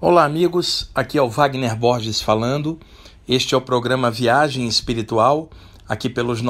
Olá amigos, aqui é o Wagner Borges falando. Este é o programa Viagem Espiritual, aqui pelos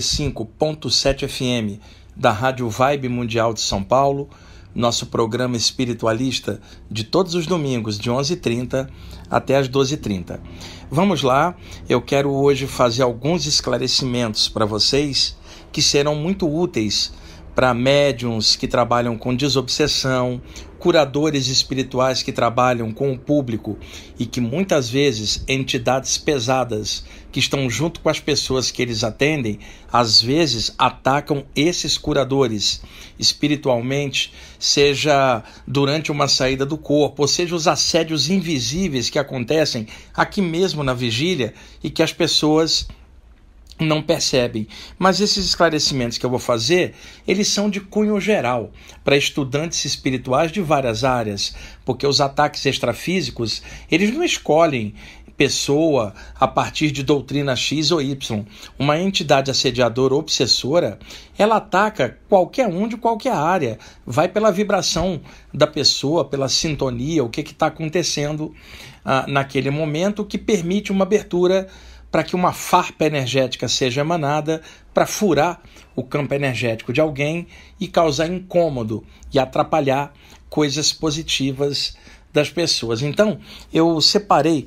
95.7 FM da Rádio Vibe Mundial de São Paulo, nosso programa espiritualista de todos os domingos de 11h30 até as 12h30. Vamos lá, eu quero hoje fazer alguns esclarecimentos para vocês que serão muito úteis para médiuns que trabalham com desobsessão, curadores espirituais que trabalham com o público e que muitas vezes entidades pesadas que estão junto com as pessoas que eles atendem, às vezes atacam esses curadores espiritualmente, seja durante uma saída do corpo, ou seja, os assédios invisíveis que acontecem aqui mesmo na vigília e que as pessoas não percebem. Mas esses esclarecimentos que eu vou fazer, eles são de cunho geral, para estudantes espirituais de várias áreas, porque os ataques extrafísicos, eles não escolhem pessoa a partir de doutrina X ou Y. Uma entidade assediadora ou obsessora, ela ataca qualquer um de qualquer área, vai pela vibração da pessoa, pela sintonia, o que está acontecendo naquele momento, que permite uma abertura para que uma farpa energética seja emanada para furar o campo energético de alguém e causar incômodo e atrapalhar coisas positivas das pessoas. Então, eu separei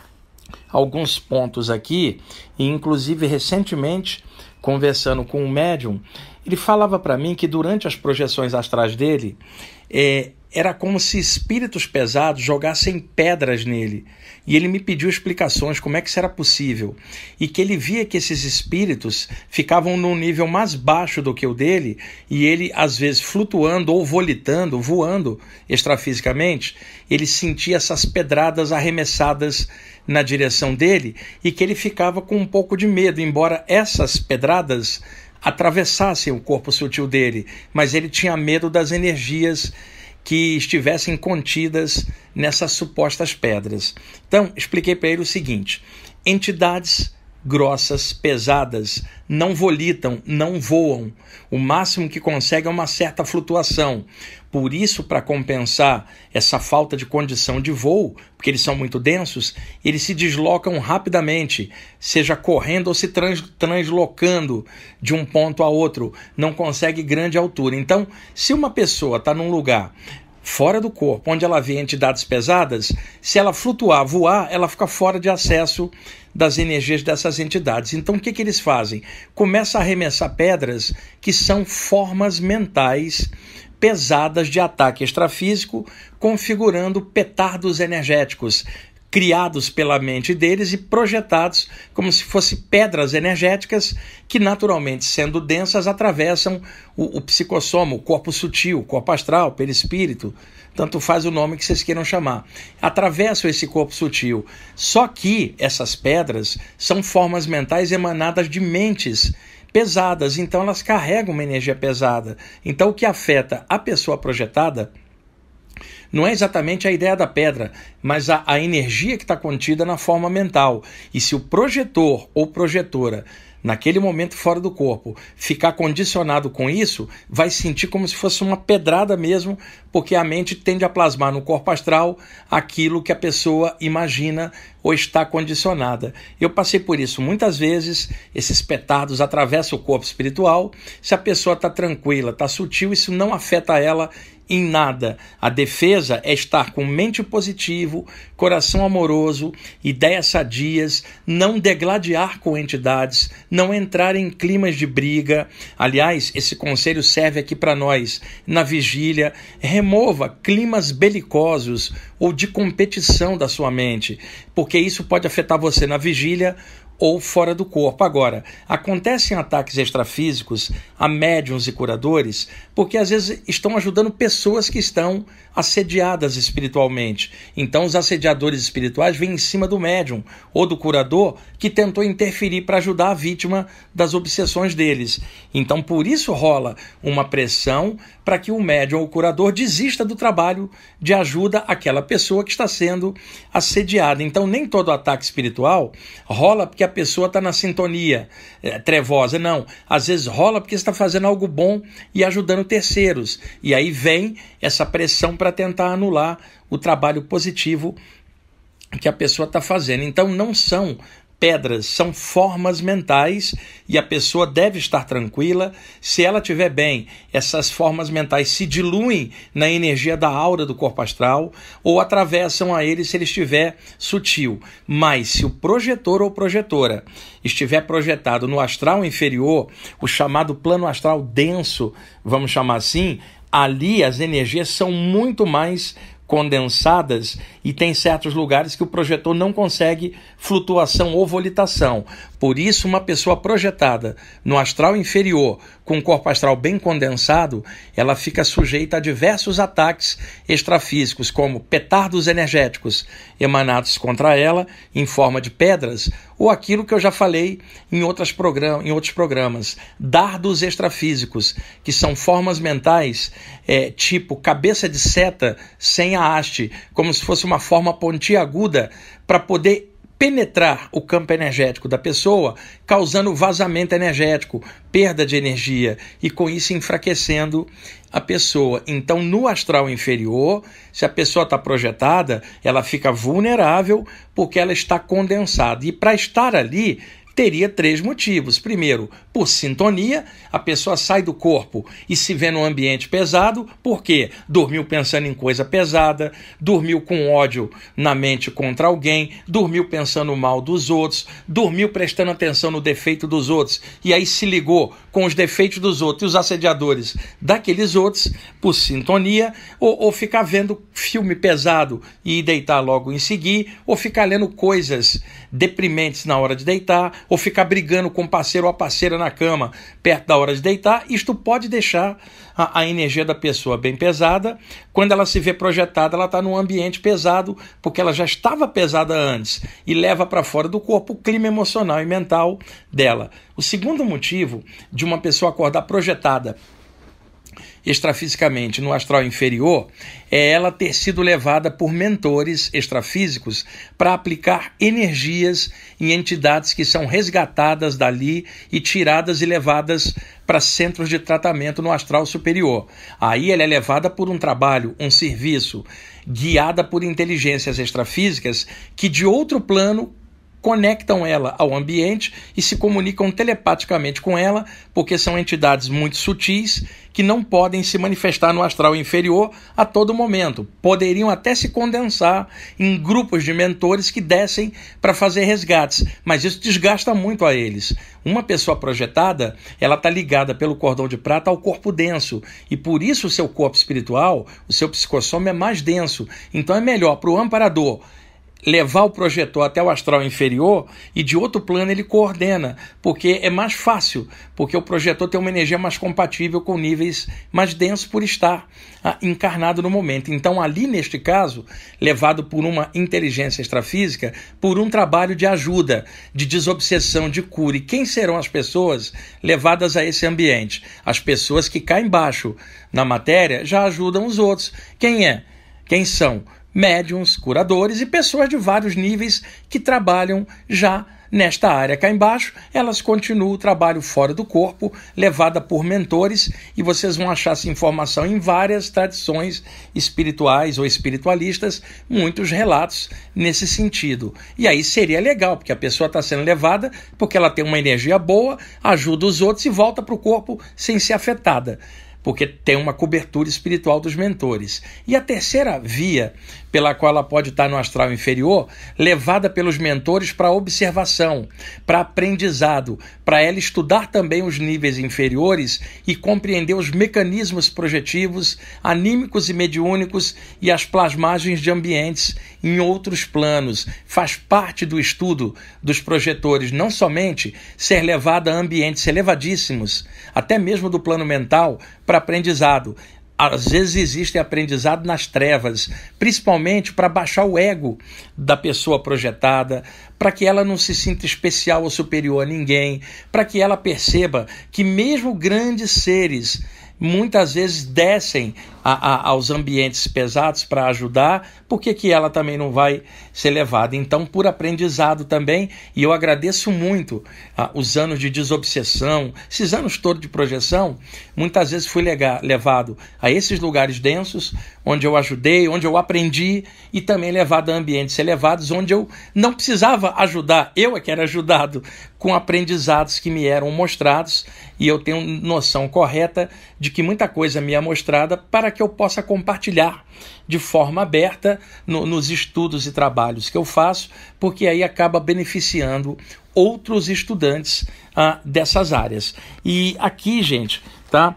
alguns pontos aqui e, inclusive, recentemente, conversando com um médium, ele falava para mim que durante as projeções astrais dele, era como se espíritos pesados jogassem pedras nele. E ele me pediu explicações como é que isso era possível. E que ele via que esses espíritos ficavam num nível mais baixo do que o dele, e ele, às vezes, flutuando ou volitando, voando extrafisicamente, ele sentia essas pedradas arremessadas na direção dele, e que ele ficava com um pouco de medo, embora essas pedradas atravessassem o corpo sutil dele, mas ele tinha medo das energias que estivessem contidas nessas supostas pedras. Então, expliquei para ele o seguinte: entidades grossas, pesadas, não volitam, não voam. O máximo que consegue é uma certa flutuação. Por isso, para compensar essa falta de condição de voo, porque eles são muito densos, eles se deslocam rapidamente, seja correndo ou se translocando de um ponto a outro. Não consegue grande altura. Então, se uma pessoa está num lugar fora do corpo, onde ela vê entidades pesadas, se ela flutuar, voar, ela fica fora de acesso das energias dessas entidades. Então, o que eles fazem? Começa a arremessar pedras que são formas mentais pesadas de ataque extrafísico, configurando petardos energéticos, criados pela mente deles e projetados como se fossem pedras energéticas que, naturalmente, sendo densas, atravessam o psicossoma, o corpo sutil, o corpo astral, perispírito, tanto faz o nome que vocês queiram chamar. Atravessam esse corpo sutil. Só que essas pedras são formas mentais emanadas de mentes pesadas, então elas carregam uma energia pesada. Então o que afeta a pessoa projetada não é exatamente a ideia da pedra, mas a energia que está contida na forma mental. E se o projetor ou projetora, naquele momento fora do corpo, ficar condicionado com isso, vai sentir como se fosse uma pedrada mesmo, porque a mente tende a plasmar no corpo astral aquilo que a pessoa imagina ou está condicionada. Eu passei por isso muitas vezes, esses petardos atravessam o corpo espiritual. Se a pessoa está tranquila, está sutil, isso não afeta ela em nada. A defesa é estar com mente positivo, coração amoroso, ideias sadias, não degladiar com entidades, não entrar em climas de briga. Aliás, esse conselho serve aqui para nós na vigília. Remova climas belicosos ou de competição da sua mente, porque isso pode afetar você na vigília ou fora do corpo. Agora, acontecem ataques extrafísicos a médiuns e curadores porque às vezes estão ajudando pessoas que estão assediadas espiritualmente. Então os assediadores espirituais vêm em cima do médium ou do curador que tentou interferir para ajudar a vítima das obsessões deles. Então por isso rola uma pressão para que o médium ou o curador desista do trabalho de ajuda àquela pessoa que está sendo assediada. Então nem todo ataque espiritual rola porque a pessoa está na sintonia trevosa. Não, às vezes rola porque você está fazendo algo bom e ajudando terceiros. E aí vem essa pressão para tentar anular o trabalho positivo que a pessoa está fazendo. Então não são pedras, são formas mentais e a pessoa deve estar tranquila. Se ela estiver bem, essas formas mentais se diluem na energia da aura do corpo astral ou atravessam a ele se ele estiver sutil. Mas se o projetor ou projetora estiver projetado no astral inferior, o chamado plano astral denso, vamos chamar assim, ali as energias são muito mais condensadas e tem certos lugares que o projetor não consegue flutuação ou volitação. Por isso, uma pessoa projetada no astral inferior, com o corpo astral bem condensado, ela fica sujeita a diversos ataques extrafísicos, como petardos energéticos emanados contra ela em forma de pedras, ou aquilo que eu já falei em outros programas, dardos extrafísicos, que são formas mentais tipo cabeça de seta sem a haste, como se fosse uma forma pontiaguda para poder penetrar o campo energético da pessoa, causando vazamento energético, perda de energia e com isso enfraquecendo a pessoa. Então, no astral inferior, se a pessoa está projetada, ela fica vulnerável porque ela está condensada. E para estar ali, teria 3 motivos. Primeiro, por sintonia, a pessoa sai do corpo e se vê num ambiente pesado, porque dormiu pensando em coisa pesada, dormiu com ódio na mente contra alguém, dormiu pensando mal dos outros, dormiu prestando atenção no defeito dos outros, e aí se ligou com os defeitos dos outros e os assediadores daqueles outros, por sintonia, ou ficar vendo filme pesado e deitar logo em seguida, ou ficar lendo coisas deprimentes na hora de deitar, ou ficar brigando com o parceiro ou a parceira na cama perto da hora de deitar. Isto pode deixar a energia da pessoa bem pesada. Quando ela se vê projetada, ela está num ambiente pesado, porque ela já estava pesada antes e leva para fora do corpo o clima emocional e mental dela. O segundo motivo de uma pessoa acordar projetada extrafisicamente no astral inferior é ela ter sido levada por mentores extrafísicos para aplicar energias em entidades que são resgatadas dali e tiradas e levadas para centros de tratamento no astral superior. Aí ela é levada por um trabalho, um serviço, guiada por inteligências extrafísicas que de outro plano conectam ela ao ambiente e se comunicam telepaticamente com ela, porque são entidades muito sutis que não podem se manifestar no astral inferior a todo momento. Poderiam até se condensar em grupos de mentores que descem para fazer resgates, mas isso desgasta muito a eles. Uma pessoa projetada, ela está ligada pelo cordão de prata ao corpo denso, e por isso o seu corpo espiritual, o seu psicossoma é mais denso. Então é melhor para o amparador levar o projetor até o astral inferior e de outro plano ele coordena, porque é mais fácil, porque o projetor tem uma energia mais compatível com níveis mais densos por estar encarnado no momento. Então ali, neste caso, levado por uma inteligência extrafísica, por um trabalho de ajuda, de desobsessão, de cura. E quem serão as pessoas levadas a esse ambiente? As pessoas que cá embaixo na matéria já ajudam os outros. Quem são? Médiuns, curadores e pessoas de vários níveis que trabalham já nesta área. Cá embaixo, elas continuam o trabalho fora do corpo, levada por mentores, e vocês vão achar essa informação em várias tradições espirituais ou espiritualistas, muitos relatos nesse sentido. E aí seria legal, porque a pessoa está sendo levada porque ela tem uma energia boa, ajuda os outros e volta para o corpo sem ser afetada, porque tem uma cobertura espiritual dos mentores. E a terceira via pela qual ela pode estar no astral inferior, levada pelos mentores para observação, para aprendizado, para ela estudar também os níveis inferiores e compreender os mecanismos projetivos, anímicos e mediúnicos e as plasmagens de ambientes em outros planos. Faz parte do estudo dos projetores não somente ser levada a ambientes elevadíssimos, até mesmo do plano mental, para aprendizado. Às vezes existe aprendizado nas trevas, principalmente para baixar o ego da pessoa projetada, para que ela não se sinta especial ou superior a ninguém, para que ela perceba que mesmo grandes seres muitas vezes descem aos ambientes pesados para ajudar, por que ela também não vai ser levada? Então, por aprendizado também, e eu agradeço muito os anos de desobsessão, esses anos todos de projeção, muitas vezes fui levado a esses lugares densos, onde eu ajudei, onde eu aprendi, e também levado a ambientes elevados, onde eu não precisava ajudar, eu é que era ajudado com aprendizados que me eram mostrados, e eu tenho noção correta de que muita coisa me é mostrada para que eu possa compartilhar de forma aberta nos estudos e trabalhos que eu faço, porque aí acaba beneficiando outros estudantes dessas áreas. E aqui, gente, tá?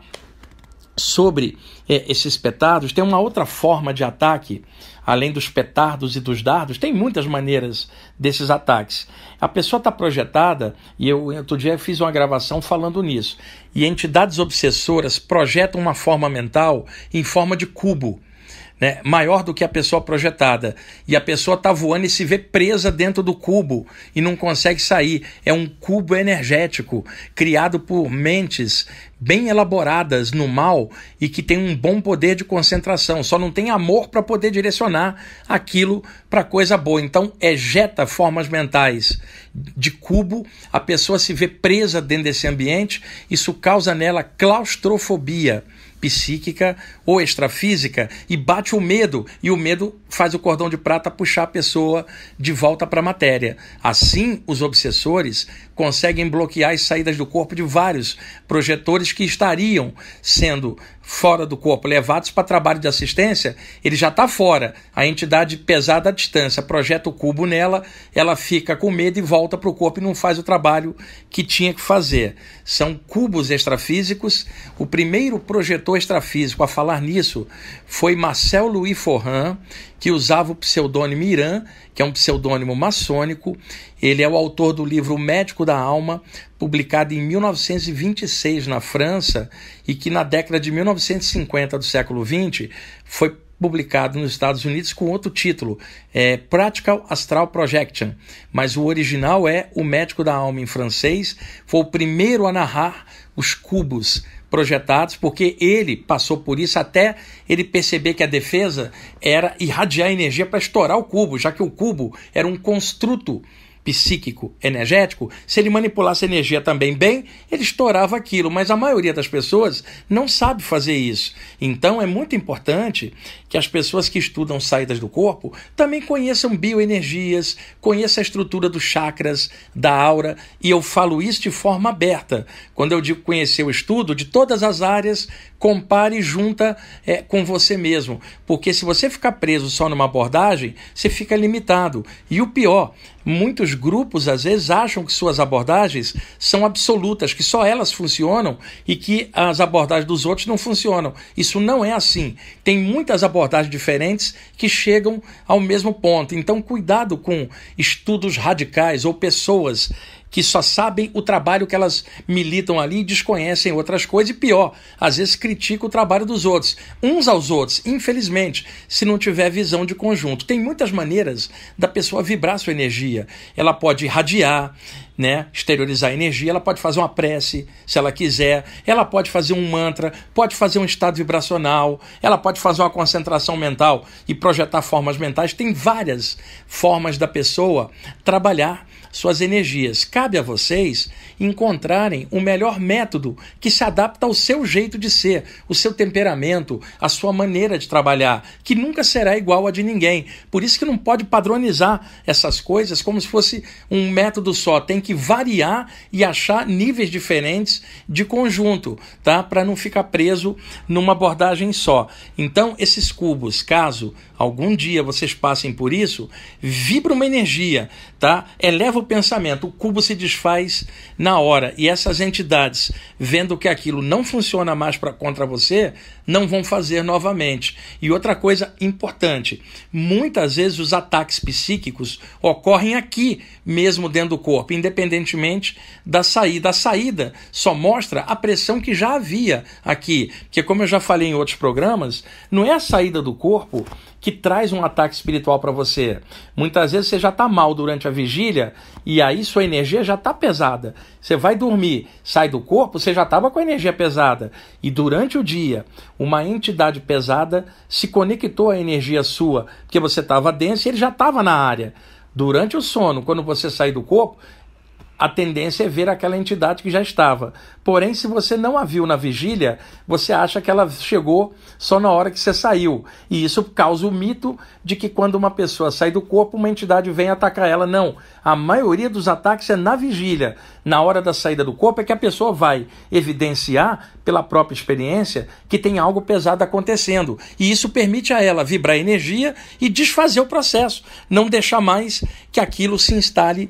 Sobre esses petardos, tem uma outra forma de ataque, além dos petardos e dos dardos, tem muitas maneiras desses ataques. A pessoa está projetada, e eu outro dia fiz uma gravação falando nisso, e entidades obsessoras projetam uma forma mental em forma de cubo, né, maior do que a pessoa projetada, e a pessoa está voando e se vê presa dentro do cubo e não consegue sair. É um cubo energético criado por mentes bem elaboradas no mal e que tem um bom poder de concentração, só não tem amor para poder direcionar aquilo para coisa boa. Então ejeta formas mentais de cubo, a pessoa se vê presa dentro desse ambiente, isso causa nela claustrofobia psíquica ou extrafísica e bate o medo, e o medo faz o cordão de prata puxar a pessoa de volta para a matéria. Assim, os obsessores conseguem bloquear as saídas do corpo de vários projetores que estariam sendo fora do corpo, levados para trabalho de assistência. Ele já está fora, a entidade pesada à distância projeta o cubo nela, ela fica com medo e volta para o corpo e não faz o trabalho que tinha que fazer. São cubos extrafísicos. O primeiro projetor extrafísico a falar nisso foi Marcel Louis Forran, que usava o pseudônimo Irã, que é um pseudônimo maçônico. Ele é o autor do livro O Médico da Alma, publicado em 1926 na França, e que na década de 1950 do século XX foi publicado nos Estados Unidos com outro título, Practical Astral Projection, mas o original é O Médico da Alma em francês. Foi o primeiro a narrar os cubos projetados, porque ele passou por isso até ele perceber que a defesa era irradiar energia para estourar o cubo, já que o cubo era um construto psíquico, energético. Se ele manipulasse a energia também bem, ele estourava aquilo, mas a maioria das pessoas não sabe fazer isso. Então é muito importante que as pessoas que estudam saídas do corpo também conheçam bioenergias, conheçam a estrutura dos chakras, da aura, e eu falo isso de forma aberta. Quando eu digo conhecer o estudo de todas as áreas, compare e junta com você mesmo, porque se você ficar preso só numa abordagem, você fica limitado. E o pior, muitos grupos às vezes acham que suas abordagens são absolutas, que só elas funcionam e que as abordagens dos outros não funcionam. Isso não é assim. Tem muitas abordagens diferentes que chegam ao mesmo ponto. Então, cuidado com estudos radicais ou pessoas que só sabem o trabalho que elas militam ali e desconhecem outras coisas, e pior, às vezes criticam o trabalho dos outros, uns aos outros, infelizmente, se não tiver visão de conjunto. Tem muitas maneiras da pessoa vibrar sua energia. Ela pode irradiar, né, exteriorizar a energia, ela pode fazer uma prece, se ela quiser, ela pode fazer um mantra, pode fazer um estado vibracional, ela pode fazer uma concentração mental e projetar formas mentais. Tem várias formas da pessoa trabalhar suas energias. Cabe a vocês encontrarem o melhor método que se adapta ao seu jeito de ser, o seu temperamento, a sua maneira de trabalhar, que nunca será igual a de ninguém. Por isso que não pode padronizar essas coisas como se fosse um método só. Tem que variar e achar níveis diferentes de conjunto, tá? Para não ficar preso numa abordagem só. Então, esses cubos, caso algum dia vocês passem por isso, vibra uma energia, tá? Eleva o pensamento, o cubo se desfaz na hora, e essas entidades, vendo que aquilo não funciona mais contra você, não vão fazer novamente. E outra coisa importante, muitas vezes os ataques psíquicos ocorrem aqui mesmo dentro do corpo, independentemente da saída. A saída só mostra a pressão que já havia aqui, porque como eu já falei em outros programas, não é a saída do corpo que traz um ataque espiritual para você? Muitas vezes você já está mal durante a vigília e aí sua energia já está pesada. Você vai dormir, sai do corpo, você já estava com a energia pesada. E durante o dia, uma entidade pesada se conectou à energia sua, porque você estava denso e ele já estava na área. Durante o sono, quando você sai do corpo, a tendência é ver aquela entidade que já estava. Porém, se você não a viu na vigília, você acha que ela chegou só na hora que você saiu. E isso causa o mito de que quando uma pessoa sai do corpo, uma entidade vem atacar ela. Não. A maioria dos ataques é na vigília. Na hora da saída do corpo é que a pessoa vai evidenciar, pela própria experiência, que tem algo pesado acontecendo. E isso permite a ela vibrar energia e desfazer o processo. Não deixar mais que aquilo se instale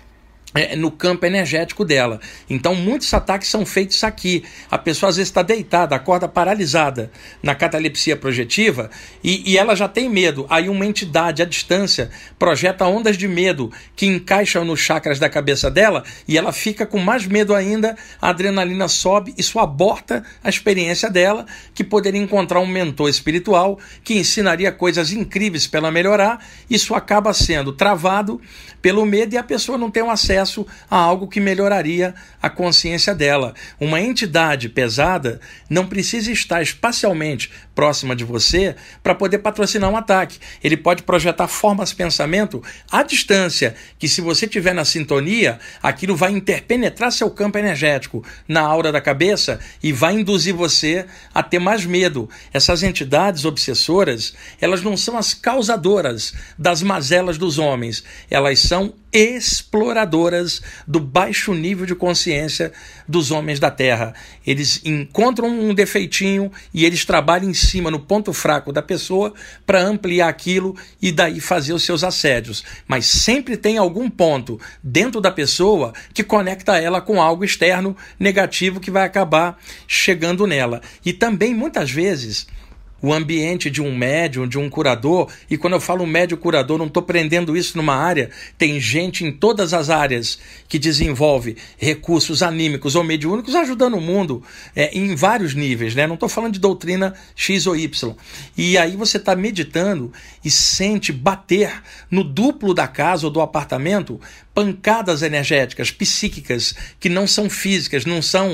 no campo energético dela. Então muitos ataques são feitos aqui. A pessoa às vezes está deitada, acorda paralisada na catalepsia projetiva e ela já tem medo. Aí uma entidade à distância projeta ondas de medo que encaixam nos chakras da cabeça dela e ela fica com mais medo ainda, a adrenalina sobe, isso aborta a experiência dela, que poderia encontrar um mentor espiritual que ensinaria coisas incríveis para ela melhorar. Isso acaba sendo travado pelo medo e a pessoa não tem um acesso a algo que melhoraria a consciência dela. Uma entidade pesada não precisa estar espacialmente próxima de você para poder patrocinar um ataque. Ele pode projetar formas de pensamento à distância, que se você estiver na sintonia, aquilo vai interpenetrar seu campo energético na aura da cabeça e vai induzir você a ter mais medo. Essas entidades obsessoras, elas não são as causadoras das mazelas dos homens, elas são exploradoras do baixo nível de consciência dos homens da Terra. Eles encontram um defeitinho e eles trabalham em cima, no ponto fraco da pessoa, para ampliar aquilo e daí fazer os seus assédios. Mas sempre tem algum ponto dentro da pessoa que conecta ela com algo externo negativo que vai acabar chegando nela. E também, muitas vezes, o ambiente de um médium, de um curador, e quando eu falo médium curador, não estou prendendo isso numa área, tem gente em todas as áreas que desenvolve recursos anímicos ou mediúnicos ajudando o mundo em vários níveis, né? Não estou falando de doutrina X ou Y. E aí você está meditando e sente bater no duplo da casa ou do apartamento pancadas energéticas, psíquicas, que não são físicas, não são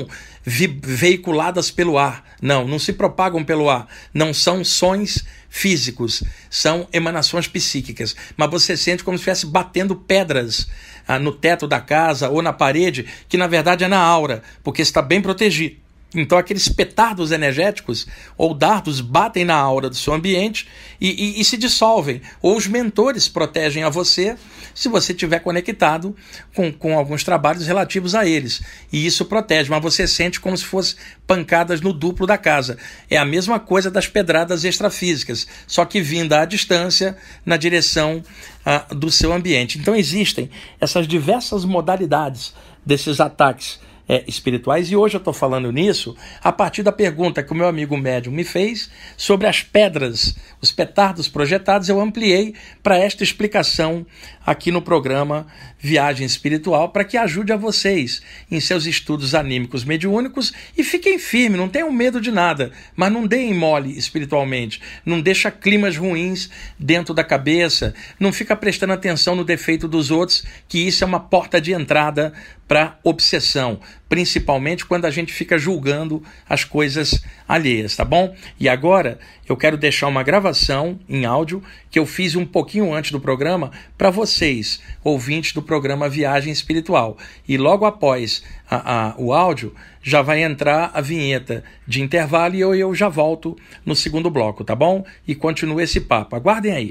veiculadas pelo ar, não se propagam pelo ar, não são sons físicos, são emanações psíquicas, mas você sente como se estivesse batendo pedras no teto da casa ou na parede, que na verdade é na aura, porque está bem protegido. Então aqueles petardos energéticos ou dardos batem na aura do seu ambiente e se dissolvem. Ou os mentores protegem a você se você estiver conectado com alguns trabalhos relativos a eles. E isso protege, mas você sente como se fosse pancadas no duplo da casa. É a mesma coisa das pedradas extrafísicas, só que vinda à distância na direção do seu ambiente. Então existem essas diversas modalidades desses ataques espirituais, e hoje eu estou falando nisso a partir da pergunta que o meu amigo médium me fez sobre as pedras, os petardos projetados. Eu ampliei para esta explicação aqui no programa Viagem Espiritual, para que ajude a vocês em seus estudos anímicos mediúnicos e fiquem firmes, não tenham medo de nada, mas não deem mole espiritualmente, não deixa climas ruins dentro da cabeça, não fica prestando atenção no defeito dos outros, que isso é uma porta de entrada para obsessão, principalmente quando a gente fica julgando as coisas alheias, tá bom? E agora eu quero deixar uma gravação em áudio que eu fiz um pouquinho antes do programa para vocês, ouvintes do programa Viagem Espiritual. E logo após o áudio já vai entrar a vinheta de intervalo e eu já volto no segundo bloco, tá bom? E continua esse papo. Aguardem aí.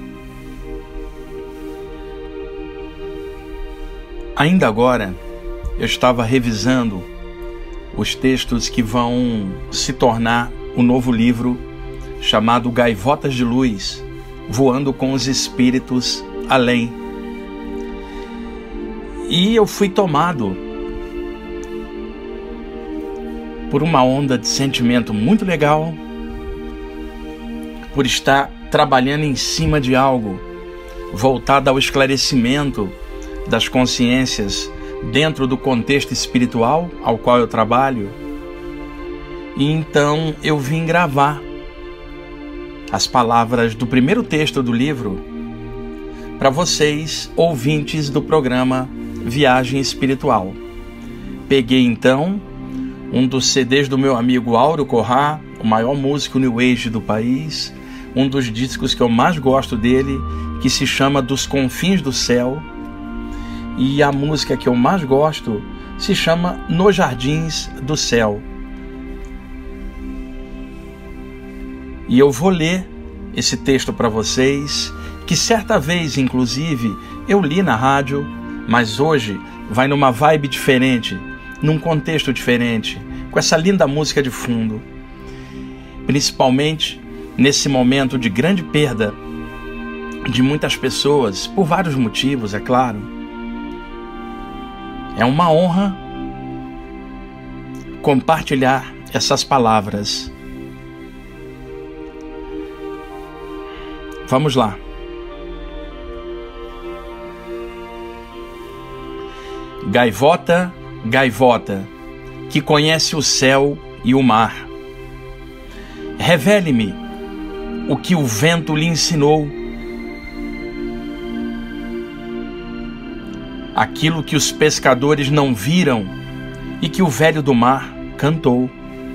Ainda agora, eu estava revisando os textos que vão se tornar o novo livro chamado Gaivotas de Luz, Voando com os Espíritos Além. E eu fui tomado por uma onda de sentimento muito legal, por estar trabalhando em cima de algo voltado ao esclarecimento das consciências dentro do contexto espiritual ao qual eu trabalho. E então eu vim gravar as palavras do primeiro texto do livro para vocês, ouvintes do programa Viagem Espiritual. Peguei então um dos CDs do meu amigo Áureo Corrá, o maior músico New Age do país, um dos discos que eu mais gosto dele, que se chama Dos Confins do Céu, e a música que eu mais gosto se chama Nos Jardins do Céu. E eu vou ler esse texto para vocês, que certa vez, inclusive, eu li na rádio, mas hoje vai numa vibe diferente, num contexto diferente, com essa linda música de fundo. Principalmente nesse momento de grande perda de muitas pessoas, por vários motivos, é claro. É uma honra compartilhar essas palavras. Vamos lá. Gaivota, gaivota, que conhece o céu e o mar, revele-me o que o vento lhe ensinou, aquilo que os pescadores não viram e que o velho do mar cantou.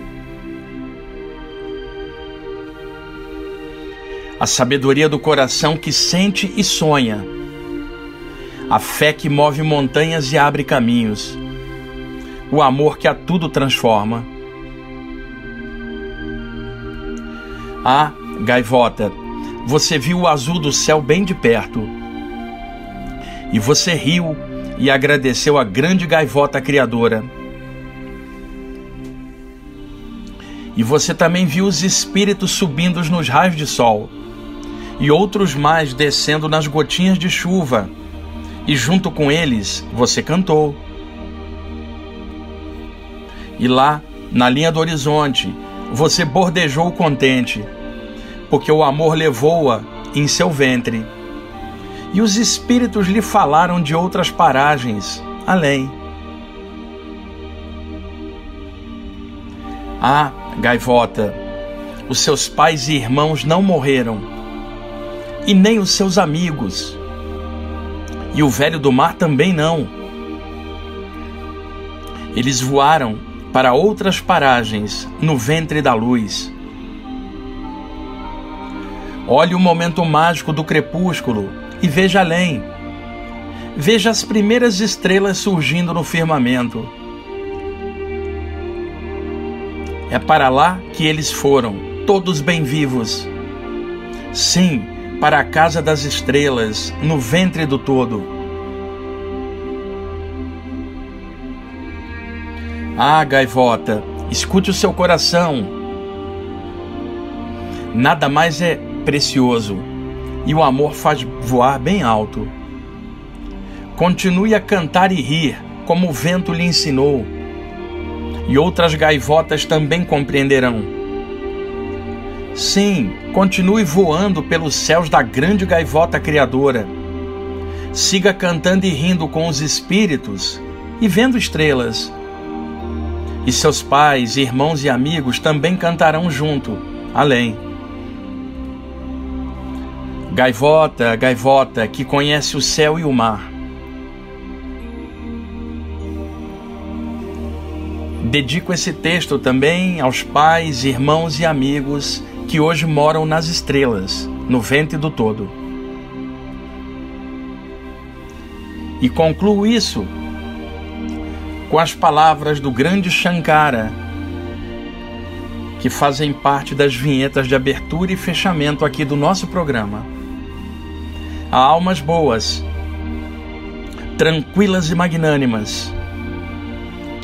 A sabedoria do coração que sente e sonha, a fé que move montanhas e abre caminhos, o amor que a tudo transforma. Ah, gaivota, você viu o azul do céu bem de perto, e você riu e agradeceu a grande gaivota criadora. E você também viu os espíritos subindo nos raios de sol, e outros mais descendo nas gotinhas de chuva, e junto com eles você cantou. E lá, na linha do horizonte, você bordejou contente, porque o amor levou-a em seu ventre. E os espíritos lhe falaram de outras paragens além. Ah, gaivota, os seus pais e irmãos não morreram, e nem os seus amigos, e o velho do mar também não. Eles voaram para outras paragens no ventre da luz. Olhe o momento mágico do crepúsculo e veja além. Veja as primeiras estrelas surgindo no firmamento. É para lá que eles foram, todos bem vivos. Sim, para a casa das estrelas, no ventre do todo. Ah, gaivota, escute o seu coração. Nada mais é precioso, e o amor faz voar bem alto. Continue a cantar e rir, como o vento lhe ensinou, e outras gaivotas também compreenderão. Sim, continue voando pelos céus da grande gaivota criadora. Siga cantando e rindo com os espíritos e vendo estrelas. E seus pais, irmãos e amigos também cantarão junto, além. Gaivota, gaivota, que conhece o céu e o mar. Dedico esse texto também aos pais, irmãos e amigos que hoje moram nas estrelas, no ventre do todo. E concluo isso com as palavras do grande Shankara, que fazem parte das vinhetas de abertura e fechamento aqui do nosso programa. Há almas boas, tranquilas e magnânimas,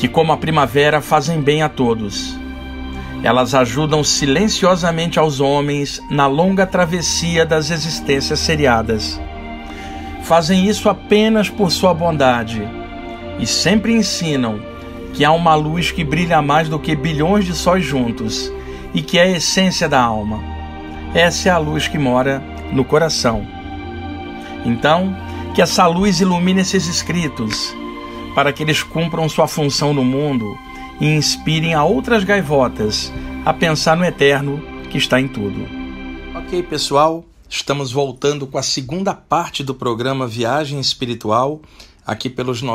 que, como a primavera, fazem bem a todos. Elas ajudam silenciosamente aos homens na longa travessia das existências seriadas. Fazem isso apenas por sua bondade e sempre ensinam que há uma luz que brilha mais do que bilhões de sóis juntos e que é a essência da alma. Essa é a luz que mora no coração. Então, que essa luz ilumine esses escritos, para que eles cumpram sua função no mundo e inspirem a outras gaivotas a pensar no eterno que está em tudo. Ok, pessoal, estamos voltando com a segunda parte do programa Viagem Espiritual, aqui pelos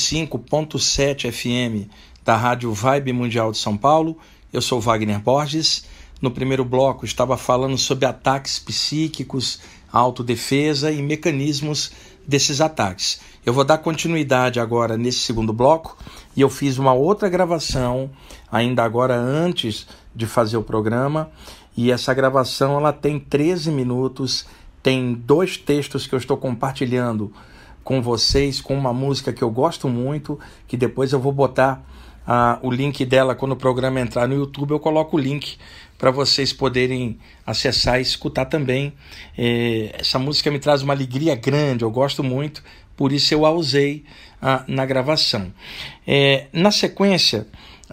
95.7 FM da Rádio Vibe Mundial de São Paulo. Eu sou Wagner Borges. No primeiro bloco estava falando sobre ataques psíquicos, autodefesa e mecanismos desses ataques. Eu vou dar continuidade agora nesse segundo bloco e eu fiz uma outra gravação ainda agora antes de fazer o programa, e essa gravação ela tem 13 minutos, tem 2 textos que eu estou compartilhando com vocês, com uma música que eu gosto muito, que depois eu vou botar o link dela quando o programa entrar no YouTube. Eu coloco o link para vocês poderem acessar e escutar também. Essa música me traz uma alegria grande, eu gosto muito, por isso eu a usei na gravação. Na sequência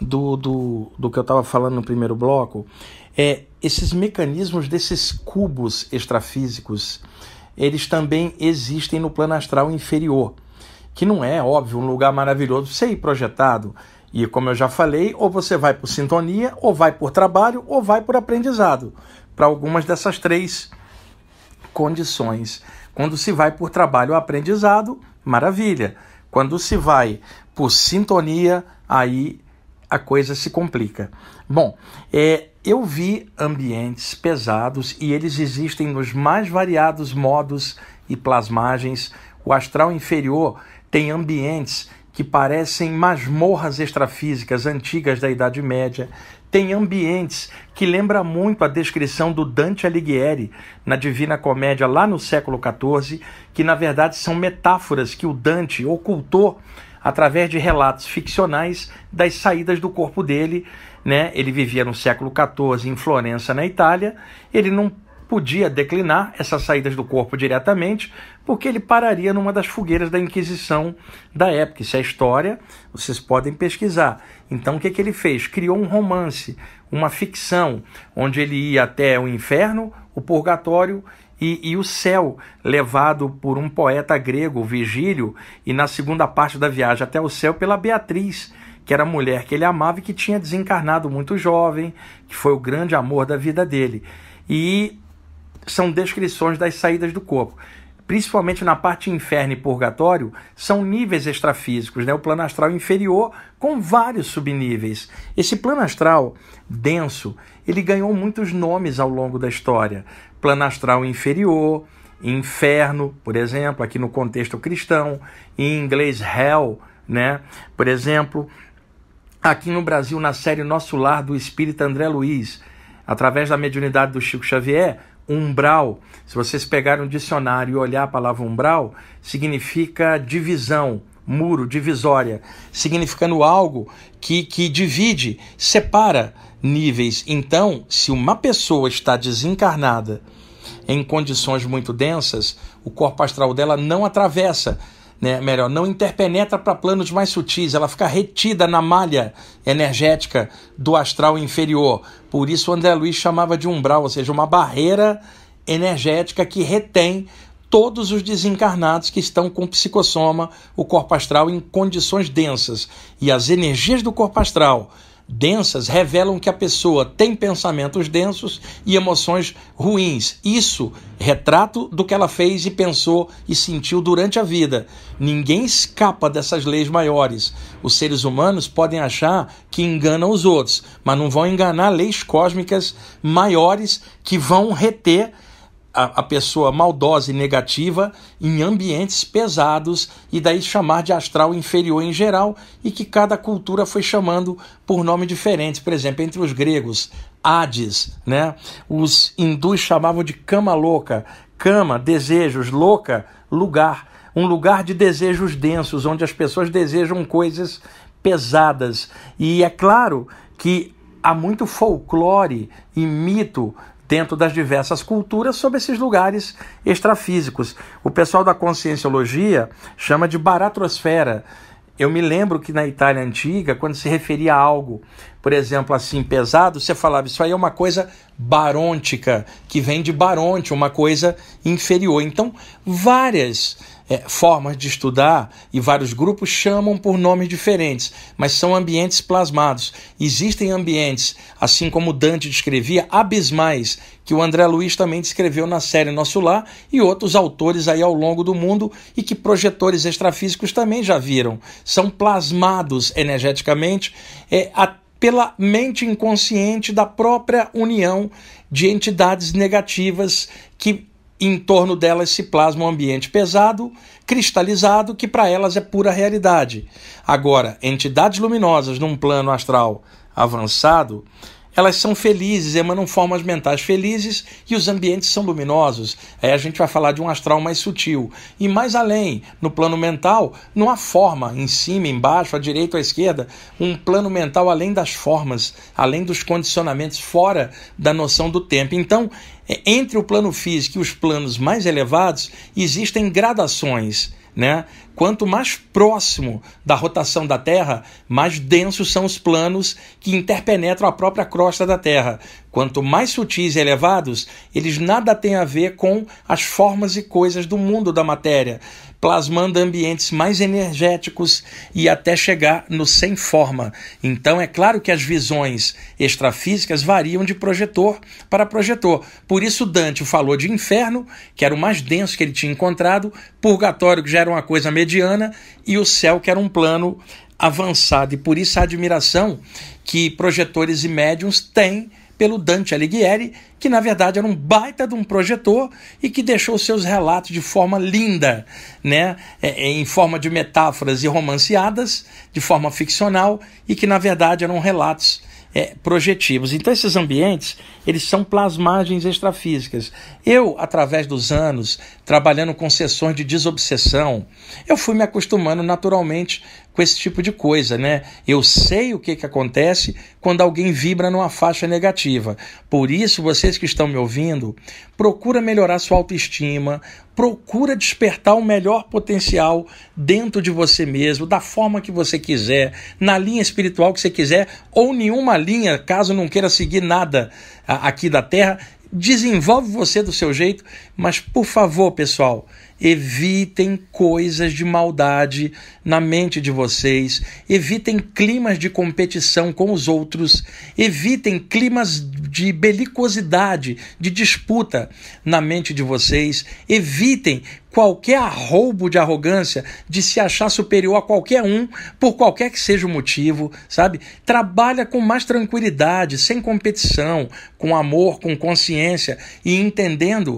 do que eu estava falando no primeiro bloco, esses mecanismos desses cubos extrafísicos, eles também existem no plano astral inferior, que não é, óbvio, um lugar maravilhoso para você ir projetado. E como eu já falei, ou você vai por sintonia, ou vai por trabalho, ou vai por aprendizado, para algumas dessas 3 condições. Quando se vai por trabalho ou aprendizado, maravilha. Quando se vai por sintonia, aí a coisa se complica. Bom, eu vi ambientes pesados e eles existem nos mais variados modos e plasmagens. O astral inferior tem ambientes que parecem masmorras extrafísicas antigas da Idade Média. Tem ambientes que lembram muito a descrição do Dante Alighieri na Divina Comédia lá no século XIV, que na verdade são metáforas que o Dante ocultou através de relatos ficcionais das saídas do corpo dele, né? Ele vivia no século XIV em Florença, na Itália. Ele não podia declinar essas saídas do corpo diretamente, porque ele pararia numa das fogueiras da Inquisição da época. Isso é história, vocês podem pesquisar. Então o que ele fez? Criou um romance, uma ficção, onde ele ia até o inferno, o purgatório e o céu, levado por um poeta grego, Virgílio, e na segunda parte da viagem até o céu pela Beatriz, que era a mulher que ele amava e que tinha desencarnado muito jovem, que foi o grande amor da vida dele. E são descrições das saídas do corpo. Principalmente na parte inferno e purgatório, são níveis extrafísicos, né? O plano astral inferior com vários subníveis. Esse plano astral denso, ele ganhou muitos nomes ao longo da história. Plano astral inferior, inferno, por exemplo, aqui no contexto cristão, em inglês hell, né? Por exemplo, aqui no Brasil, na série Nosso Lar, do espírita André Luiz, através da mediunidade do Chico Xavier, umbral. Se vocês pegarem um dicionário e olhar a palavra umbral, significa divisão, muro, divisória, significando algo que divide, separa níveis. Então, se uma pessoa está desencarnada em condições muito densas, o corpo astral dela não atravessa, né? Melhor, não interpenetra para planos mais sutis, ela fica retida na malha energética do astral inferior. Por isso o André Luiz chamava de umbral, ou seja, uma barreira energética que retém todos os desencarnados que estão com psicossoma, o corpo astral, em condições densas. E as energias do corpo astral densas revelam que a pessoa tem pensamentos densos e emoções ruins. Isso, retrato do que ela fez e pensou e sentiu durante a vida. Ninguém escapa dessas leis maiores. Os seres humanos podem achar que enganam os outros, mas não vão enganar leis cósmicas maiores que vão reter a pessoa maldosa e negativa em ambientes pesados, e daí chamar de astral inferior em geral, e que cada cultura foi chamando por nome diferente. Por exemplo, entre os gregos, Hades, né? Os hindus chamavam de cama louca, cama, desejos, louca, lugar, um lugar de desejos densos, onde as pessoas desejam coisas pesadas. E é claro que há muito folclore e mito dentro das diversas culturas sobre esses lugares extrafísicos. O pessoal da Conscienciologia chama de baratrosfera. Eu me lembro que na Itália Antiga, quando se referia a algo, por exemplo, assim, pesado, você falava, isso aí é uma coisa barôntica, que vem de baronte, uma coisa inferior. Então, várias formas de estudar e vários grupos chamam por nomes diferentes, mas são ambientes plasmados. Existem ambientes, assim como Dante descrevia, abismais, que o André Luiz também descreveu na série Nosso Lar, e outros autores aí ao longo do mundo, e que projetores extrafísicos também já viram. São plasmados energeticamente pela mente inconsciente da própria união de entidades negativas que em torno delas se plasma um ambiente pesado, cristalizado, que para elas é pura realidade. Agora, entidades luminosas num plano astral avançado, elas são felizes, emanam formas mentais felizes e os ambientes são luminosos. Aí a gente vai falar de um astral mais sutil. E mais além, no plano mental, não há forma, em cima, embaixo, à direita ou à esquerda, um plano mental além das formas, além dos condicionamentos, fora da noção do tempo. Então, entre o plano físico e os planos mais elevados, existem gradações, né? Quanto mais próximo da rotação da Terra, mais densos são os planos que interpenetram a própria crosta da Terra. Quanto mais sutis e elevados, eles nada têm a ver com as formas e coisas do mundo da matéria, plasmando ambientes mais energéticos e até chegar no sem forma. Então é claro que as visões extrafísicas variam de projetor para projetor. Por isso Dante falou de inferno, que era o mais denso que ele tinha encontrado, purgatório, que já era uma coisa mediana, e o céu, que era um plano avançado. E por isso a admiração que projetores e médiuns têm pelo Dante Alighieri, que na verdade era um baita de um projetor e que deixou seus relatos de forma linda, né? Em forma de metáforas e romanceadas, de forma ficcional, e que na verdade eram relatos projetivos. Então esses ambientes, eles são plasmagens extrafísicas. Eu, através dos anos, trabalhando com sessões de desobsessão, eu fui me acostumando naturalmente com esse tipo de coisa, né? Eu sei o que acontece quando alguém vibra numa faixa negativa. Por isso, vocês que estão me ouvindo, procura melhorar sua autoestima, procura despertar o melhor potencial dentro de você mesmo, da forma que você quiser, na linha espiritual que você quiser, ou nenhuma linha, caso não queira seguir nada aqui da Terra. Desenvolve você do seu jeito, mas por favor, pessoal, evitem coisas de maldade na mente de vocês, evitem climas de competição com os outros, evitem climas de belicosidade, de disputa na mente de vocês, evitem qualquer arroubo de arrogância, de se achar superior a qualquer um, por qualquer que seja o motivo, sabe? Trabalha com mais tranquilidade, sem competição, com amor, com consciência e entendendo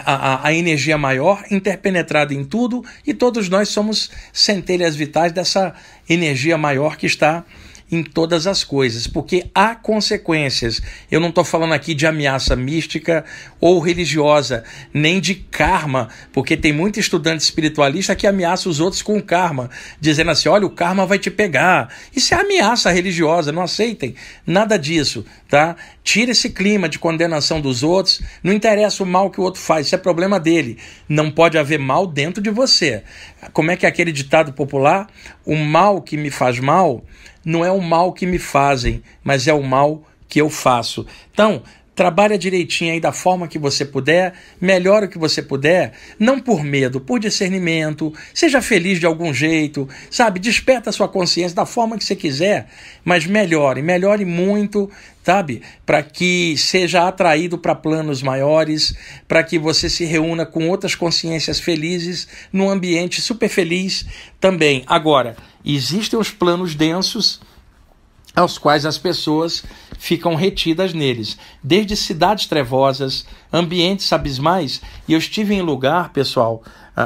a energia maior interpenetrada em tudo, e todos nós somos centelhas vitais dessa energia maior que está em todas as coisas, porque há consequências. Eu não estou falando aqui de ameaça mística ou religiosa, nem de karma, porque tem muito estudante espiritualista que ameaça os outros com o karma, dizendo assim, olha, o karma vai te pegar. Isso é ameaça religiosa, não aceitem nada disso, tá? Tira esse clima de condenação dos outros, não interessa o mal que o outro faz, isso é problema dele. Não pode haver mal dentro de você. Como é que é aquele ditado popular? O mal que me faz mal não é o mal que me fazem, mas é o mal que eu faço. Então, trabalha direitinho aí da forma que você puder, melhora o que você puder, não por medo, por discernimento, seja feliz de algum jeito, sabe? Desperta a sua consciência da forma que você quiser, mas melhore muito, sabe? Para que seja atraído para planos maiores, para que você se reúna com outras consciências felizes, num ambiente super feliz também. Agora, existem os planos densos aos quais as pessoas ficam retidas neles, desde cidades trevosas, ambientes abismais, e eu estive em lugar, pessoal,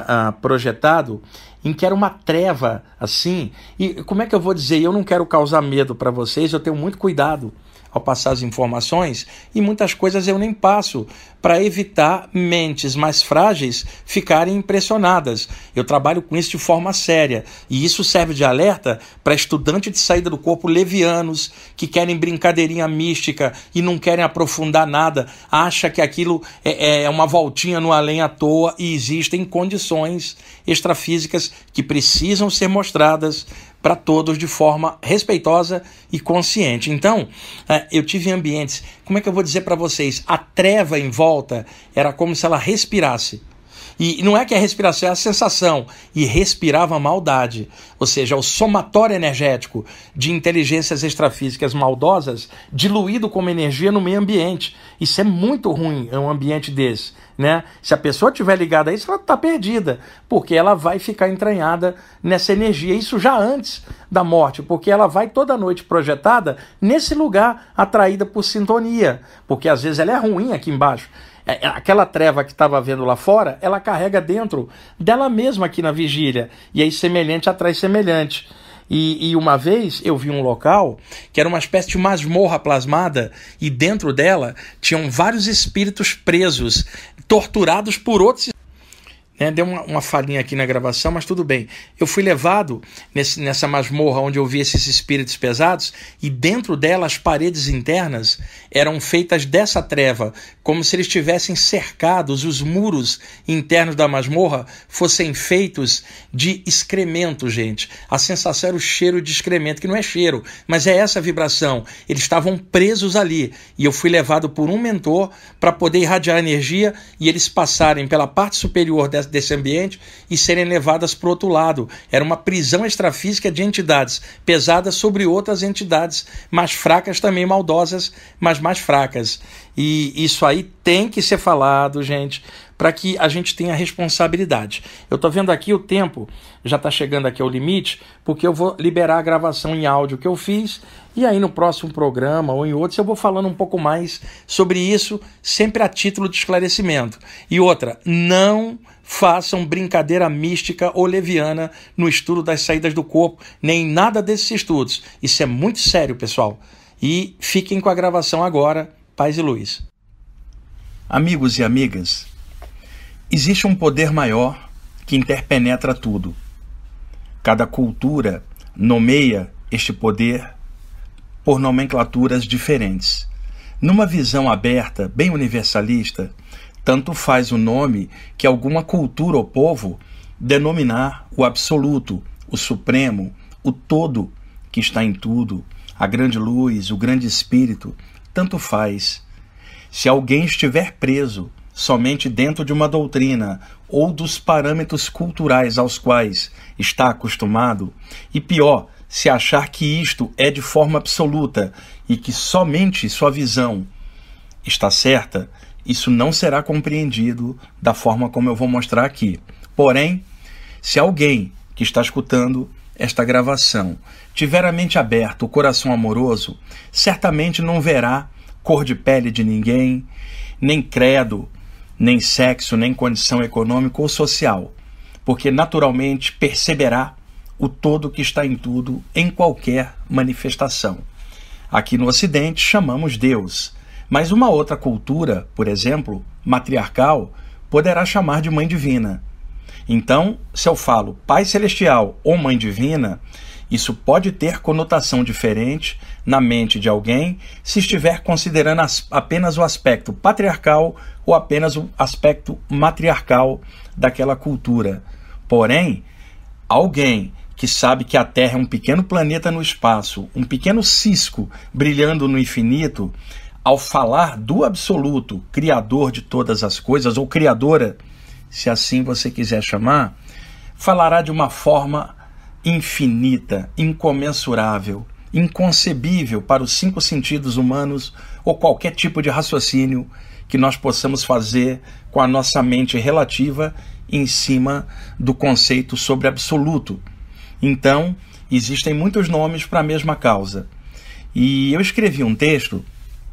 projetado, em que era uma treva, assim, e como é que eu vou dizer, eu não quero causar medo para vocês, eu tenho muito cuidado ao passar as informações, e muitas coisas eu nem passo para evitar mentes mais frágeis ficarem impressionadas. Eu trabalho com isso de forma séria, e isso serve de alerta para estudantes de saída do corpo levianos, que querem brincadeirinha mística e não querem aprofundar nada, acha que aquilo é uma voltinha no além à toa, e existem condições extrafísicas que precisam ser mostradas para todos de forma respeitosa e consciente. Então, eu tive ambientes, como é que eu vou dizer para vocês? A treva em volta era como se ela respirasse. E não é que a respiração é a sensação, e respirava maldade, ou seja, o somatório energético de inteligências extrafísicas maldosas diluído como energia no meio ambiente. Isso é muito ruim, um ambiente desse, né? Se a pessoa estiver ligada a isso, ela está perdida, porque ela vai ficar entranhada nessa energia, isso já antes da morte, porque ela vai toda noite projetada nesse lugar, atraída por sintonia, porque às vezes ela é ruim aqui embaixo. Aquela treva que estava vendo lá fora, ela carrega dentro dela mesma aqui na vigília. E aí semelhante atrai semelhante. E uma vez eu vi um local que era uma espécie de masmorra plasmada, e dentro dela tinham vários espíritos presos, torturados por outros. Deu uma falhinha aqui na gravação, mas tudo bem. Eu fui levado nessa masmorra onde eu vi esses espíritos pesados, e dentro dela as paredes internas eram feitas dessa treva, como se eles tivessem cercados, os muros internos da masmorra fossem feitos de excremento, gente. A sensação era o cheiro de excremento, que não é cheiro, mas é essa vibração. Eles estavam presos ali, e eu fui levado por um mentor para poder irradiar energia e eles passarem pela parte superior desse ambiente e serem levadas para o outro lado. Era uma prisão extrafísica de entidades pesadas sobre outras entidades mais fracas, também maldosas, mas mais fracas. E isso aí tem que ser falado, gente, para que a gente tenha responsabilidade. Eu estou vendo aqui o tempo, já está chegando aqui ao limite, porque eu vou liberar a gravação em áudio que eu fiz, e aí no próximo programa ou em outros eu vou falando um pouco mais sobre isso, sempre a título de esclarecimento. E outra, não façam brincadeira mística ou leviana no estudo das saídas do corpo, nem nada desses estudos. Isso é muito sério, pessoal. E fiquem com a gravação agora. Paz e luz. Amigos e amigas, existe um poder maior que interpenetra tudo. Cada cultura nomeia este poder por nomenclaturas diferentes. Numa visão aberta, bem universalista, tanto faz o nome que alguma cultura ou povo denominar o absoluto, o supremo, o todo que está em tudo, a grande luz, o grande espírito, tanto faz. Se alguém estiver preso somente dentro de uma doutrina ou dos parâmetros culturais aos quais está acostumado, e pior, se achar que isto é de forma absoluta e que somente sua visão está certa, isso não será compreendido da forma como eu vou mostrar aqui. Porém, se alguém que está escutando esta gravação tiver a mente aberta, o coração amoroso, certamente não verá cor de pele de ninguém, nem credo, nem sexo, nem condição econômica ou social, porque naturalmente perceberá o todo que está em tudo, em qualquer manifestação. Aqui no Ocidente chamamos Deus, mas uma outra cultura, por exemplo, matriarcal, poderá chamar de Mãe Divina. Então, se eu falo Pai Celestial ou Mãe Divina, isso pode ter conotação diferente na mente de alguém se estiver considerando apenas o aspecto patriarcal ou apenas o aspecto matriarcal daquela cultura. Porém, alguém que sabe que a Terra é um pequeno planeta no espaço, um pequeno cisco brilhando no infinito, ao falar do absoluto, criador de todas as coisas, ou criadora, se assim você quiser chamar, falará de uma forma infinita, incomensurável, inconcebível para os 5 sentidos humanos ou qualquer tipo de raciocínio que nós possamos fazer com a nossa mente relativa em cima do conceito sobre absoluto. Então, existem muitos nomes para a mesma causa. E eu escrevi um texto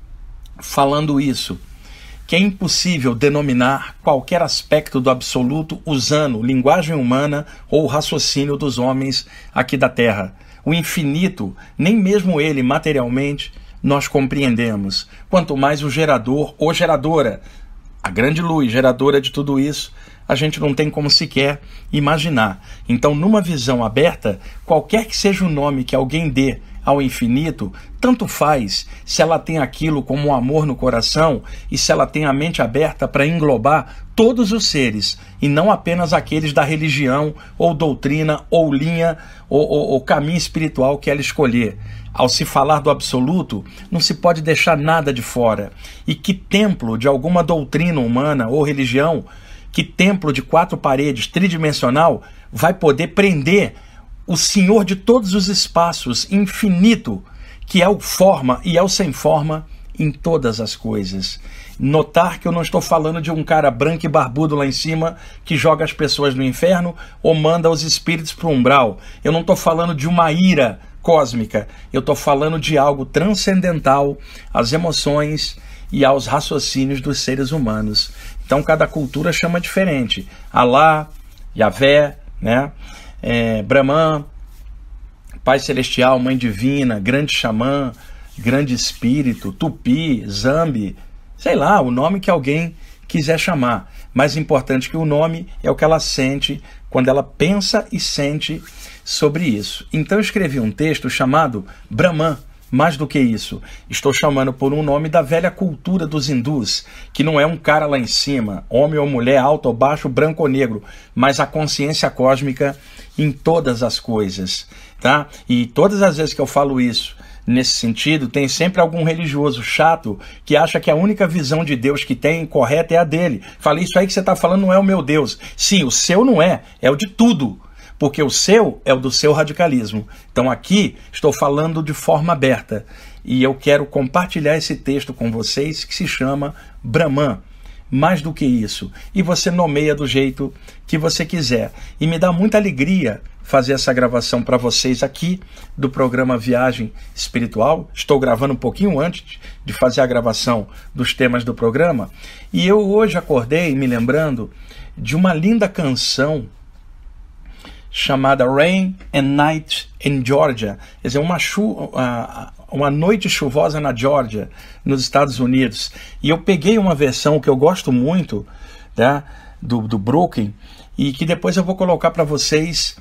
falando isso, que é impossível denominar qualquer aspecto do absoluto usando linguagem humana ou raciocínio dos homens aqui da Terra. O infinito, nem mesmo ele materialmente, nós compreendemos, quanto mais o gerador ou geradora, a grande luz geradora de tudo isso, a gente não tem como sequer imaginar. Então, numa visão aberta, qualquer que seja o nome que alguém dê ao infinito, tanto faz se ela tem aquilo como um amor no coração e se ela tem a mente aberta para englobar todos os seres, e não apenas aqueles da religião, ou doutrina, ou linha, ou caminho espiritual que ela escolher. Ao se falar do absoluto, não se pode deixar nada de fora. E que templo de alguma doutrina humana ou religião, que templo de 4 paredes, tridimensional, vai poder prender o Senhor de todos os espaços, infinito, que é o forma e é o sem forma em todas as coisas. Notar que eu não estou falando de um cara branco e barbudo lá em cima que joga as pessoas no inferno ou manda os espíritos para o umbral. Eu não estou falando de uma ira cósmica. Eu estou falando de algo transcendental às emoções e aos raciocínios dos seres humanos. Então cada cultura chama diferente. Alá, Yahvé, né? Brahman, Pai Celestial, Mãe Divina, Grande Xamã, Grande Espírito, Tupi, Zambi, sei lá, o nome que alguém quiser chamar. Mais importante que o nome é o que ela sente quando ela pensa e sente sobre isso. Então eu escrevi um texto chamado Brahman. Mais do que isso, estou chamando por um nome da velha cultura dos hindus, que não é um cara lá em cima, homem ou mulher, alto ou baixo, branco ou negro, mas a consciência cósmica em todas as coisas, tá? E todas as vezes que eu falo isso, nesse sentido, tem sempre algum religioso chato que acha que a única visão de Deus que tem correta é a dele. Fala, isso aí que você está falando não é o meu Deus. Sim, o seu não é o de tudo. Porque o seu é o do seu radicalismo. Então aqui estou falando de forma aberta. E eu quero compartilhar esse texto com vocês que se chama Brahman. Mais do que isso. E você nomeia do jeito que você quiser. E me dá muita alegria fazer essa gravação para vocês aqui do programa Viagem Espiritual. Estou gravando um pouquinho antes de fazer a gravação dos temas do programa. E eu hoje acordei me lembrando de uma linda canção chamada Rain and Night in Georgia, quer dizer, uma noite chuvosa na Georgia, nos Estados Unidos. E eu peguei uma versão que eu gosto muito, tá, do Brooklyn, e que depois eu vou colocar para vocês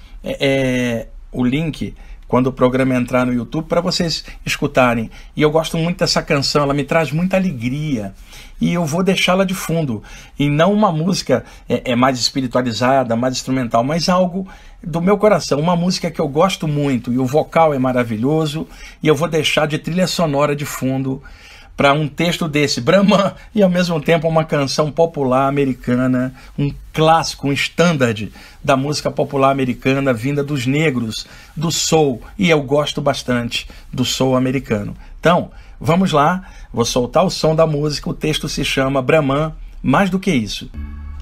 o link quando o programa entrar no YouTube, para vocês escutarem. E eu gosto muito dessa canção, ela me traz muita alegria. E eu vou deixá-la de fundo. E não uma música mais espiritualizada, mais instrumental, mas algo do meu coração. Uma música que eu gosto muito, e o vocal é maravilhoso, e eu vou deixar de trilha sonora de fundo para um texto desse, Brahman, e ao mesmo tempo uma canção popular americana, um clássico, um standard da música popular americana vinda dos negros, do soul, e eu gosto bastante do soul americano. Então, vamos lá, vou soltar o som da música, o texto se chama Brahman, mais do que isso.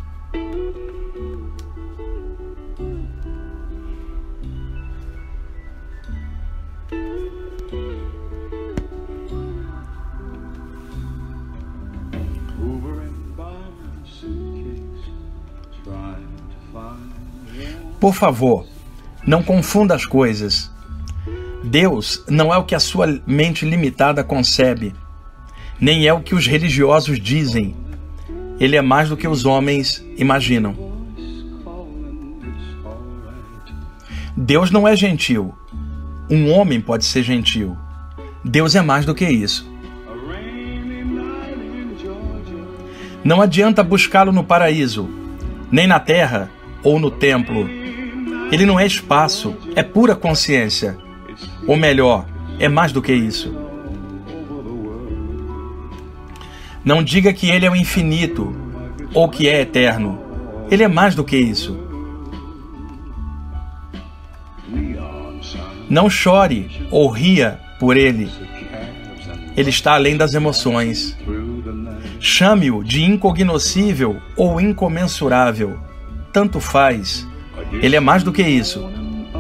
Por favor, não confunda as coisas. Deus não é o que a sua mente limitada concebe, nem é o que os religiosos dizem. Ele é mais do que os homens imaginam. Deus não é gentil. Um homem pode ser gentil. Deus é mais do que isso. Não adianta buscá-lo no paraíso, nem na terra ou no templo. Ele não é espaço, é pura consciência. Ou melhor, é mais do que isso. Não diga que ele é o infinito ou que é eterno. Ele é mais do que isso. Não chore ou ria por ele. Ele está além das emoções. Chame-o de incognoscível ou incomensurável. Tanto faz. Ele é mais do que isso.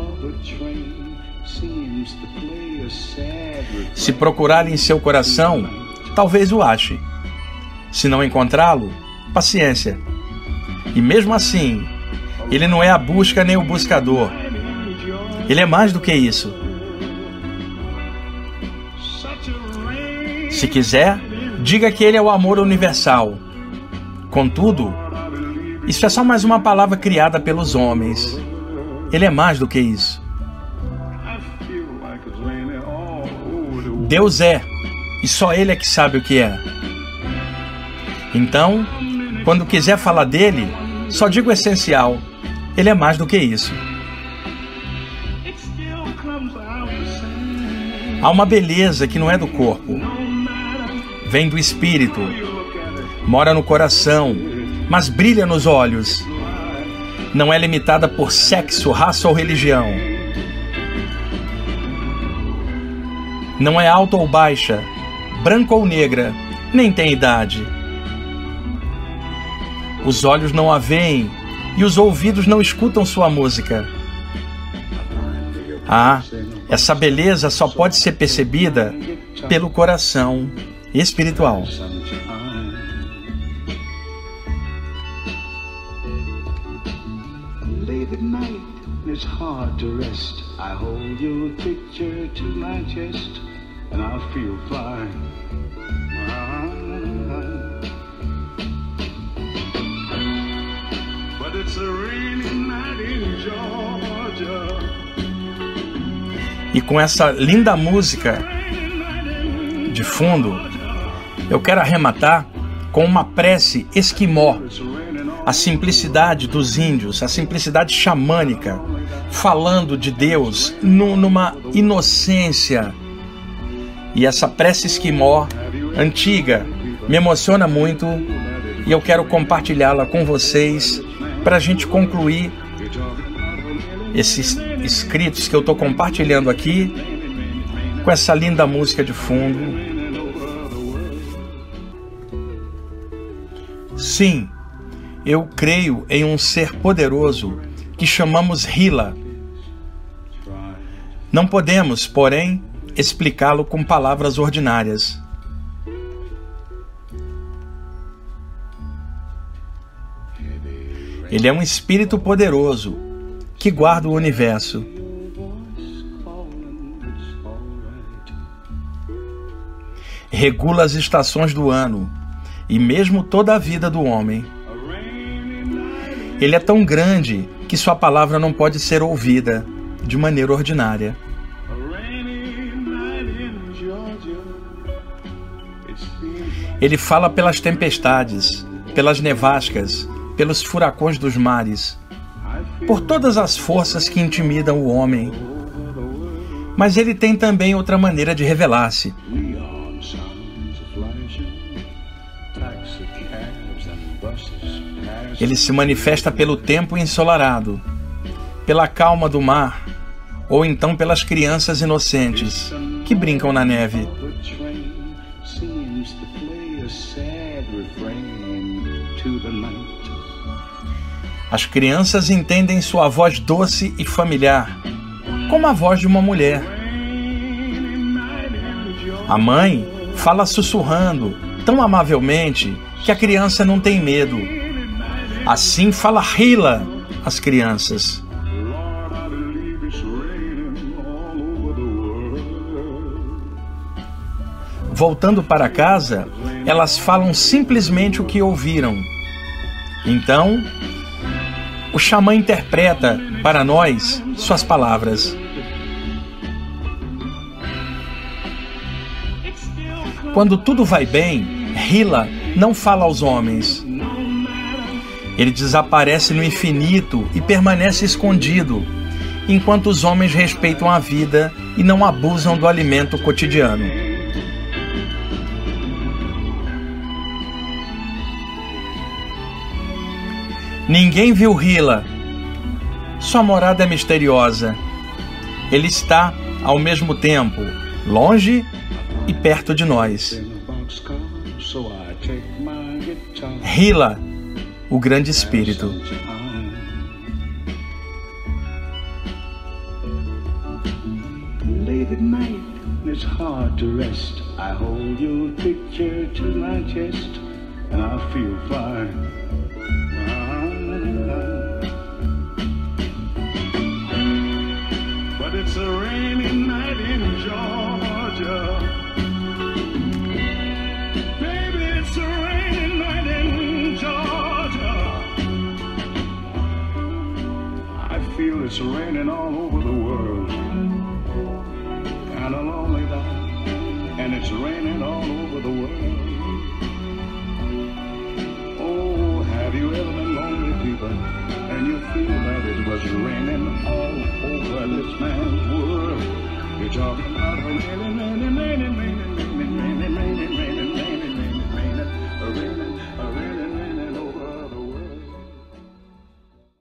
Se procurá-lo em seu coração, talvez o ache. Se não encontrá-lo, paciência. E mesmo assim, ele não é a busca nem o buscador. Ele é mais do que isso. Se quiser, diga que ele é o amor universal. Contudo, isso é só mais uma palavra criada pelos homens. Ele é mais do que isso. Deus é, e só Ele é que sabe o que é. Então, quando quiser falar dele, só diga o essencial. Ele é mais do que isso. Há uma beleza que não é do corpo. Vem do espírito. Mora no coração, mas brilha nos olhos. Não é limitada por sexo, raça ou religião. Não é alta ou baixa, branca ou negra, nem tem idade. Os olhos não a veem e os ouvidos não escutam sua música. Essa beleza só pode ser percebida pelo coração espiritual. Late at night, it's hard to rest. I hold your picture to my chest, and I feel fine. But it's a rainy night in Georgia. E com essa linda música de fundo, eu quero arrematar com uma prece esquimó. A simplicidade dos índios, a simplicidade xamânica, falando de Deus numa inocência. E essa prece esquimó, antiga, me emociona muito e eu quero compartilhá-la com vocês para a gente concluir esses escritos que eu estou compartilhando aqui com essa linda música de fundo. Sim, eu creio em um ser poderoso que chamamos Hila. Não podemos, porém, explicá-lo com palavras ordinárias. Ele é um espírito poderoso que guarda o universo. Regula as estações do ano e mesmo toda a vida do homem. Ele é tão grande que sua palavra não pode ser ouvida de maneira ordinária. Ele fala pelas tempestades, pelas nevascas, pelos furacões dos mares, por todas as forças que intimidam o homem. Mas ele tem também outra maneira de revelar-se. Ele se manifesta pelo tempo ensolarado, pela calma do mar, ou então pelas crianças inocentes que brincam na neve. As crianças entendem sua voz doce e familiar, como a voz de uma mulher. A mãe fala sussurrando, tão amavelmente, que a criança não tem medo. Assim fala Hila às crianças. Voltando para casa, elas falam simplesmente o que ouviram. Então, o xamã interpreta para nós suas palavras. Quando tudo vai bem, Hila não fala aos homens. Ele desaparece no infinito e permanece escondido, enquanto os homens respeitam a vida e não abusam do alimento cotidiano. Ninguém viu Hila. Sua morada é misteriosa. Ele está, ao mesmo tempo, longe e perto de nós. Hila, o grande espírito. Late at night, it's hard to rest. I hold your picture to my chest, and I feel fine. But it's a rainy night in Georgia. it's raining all over the world. Kinda lonely now, and it's raining all over the world. Oh, have you ever been lonely, people, and you feel that it was raining all over this man's world? You're talking about raining, raining, raining, raining, raining, raining, raining, raining.